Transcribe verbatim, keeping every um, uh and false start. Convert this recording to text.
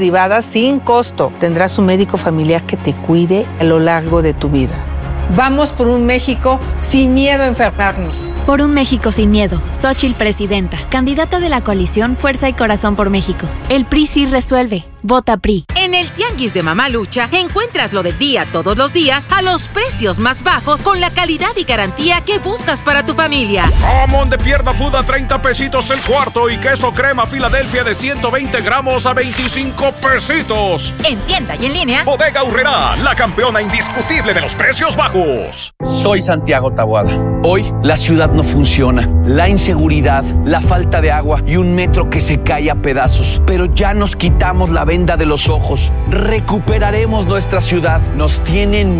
privada sin costo. Tendrás un médico familiar que te cuide a lo largo de tu vida. Vamos por un México sin miedo a enfermarnos. Por un México sin miedo. Xóchitl Presidenta, candidata de la coalición Fuerza y Corazón por México. El P R I sí resuelve. Vota P R I. En el Tianguis de Mamalucha encuentras lo del día todos los días a los precios más bajos con la calidad y garantía que buscas para tu familia. Jamón de pierna fuda treinta pesitos el cuarto y queso crema Filadelfia de ciento veinte gramos a veinticinco pesitos. En tienda y en línea. Bodega Aurrerá, la campeona indiscutible de los precios bajos. Soy Santiago Taboada. Hoy la ciudad no funciona. La inseguridad, la falta de agua y un metro que se cae a pedazos. Pero ya nos quitamos la venda de los ojos. Recuperaremos nuestra ciudad. Nos tienen